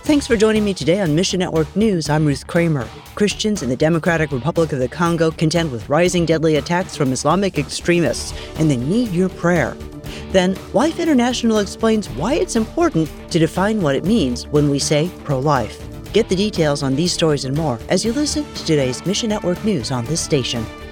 Thanks for joining me today on Mission Network News. I'm Ruth Kramer. Christians in the Democratic Republic of the Congo contend with rising deadly attacks from Islamic extremists, and they need your prayer. Then, Life International explains why it's important to define what it means when we say pro-life. Get the details on these stories and more as you listen to today's Mission Network News on this station.